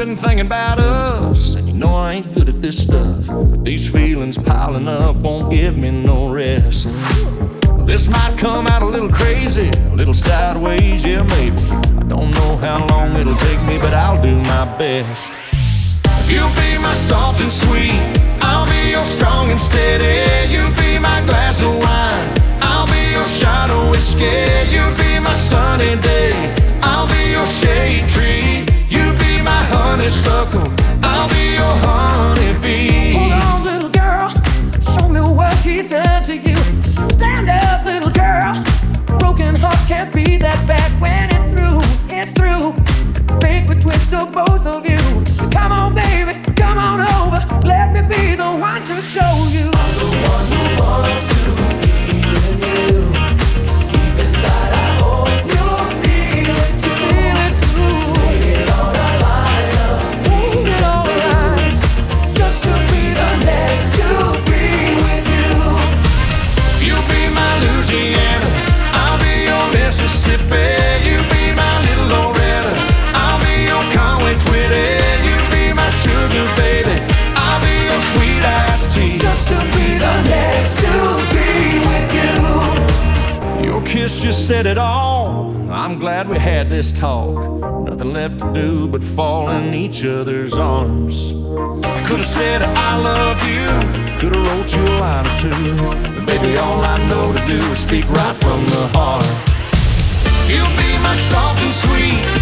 been thinking about us, and you know I ain't good at this stuff, but these feelings piling up won't give me no rest. This might come out a little crazy, a little sideways, yeah maybe. I don't know how long it'll take me, but I'll do my best. You'll be my soft and sweet, I'll be your strong and steady. You'll be my glass of wine, I'll be your shot of whiskey. You'll be my sunny day, I'll be your shade tree. You'll be my honeysuckle, I'll be your honeybee. Hold on, little girl, show me what he said to you. Stand up, little girl, broken heart can't be that bad. When it's through, think we twist of both of you. Come on, baby, come on over, let me be the one to show you. I'm the one who wants to be with you. Deep inside I hope you'll feel it too. Feel it too. Make it alright, ain't it alright? just to be the next to be with you. You'll be my Louisiana, I'll be your Mississippi. You'll be my little Loretta, I'll be your Conway Twitty. You'll be my sugar baby, I'll be your sweet iced tea. Just to be the next to be with you. Your kiss just said it all, I'm glad we had this talk. Nothing left to do but fall in each other's arms. I could've said I love you, could've wrote you a line or two, but baby all I know to do is speak right from the heart. You'll be my soft and sweet,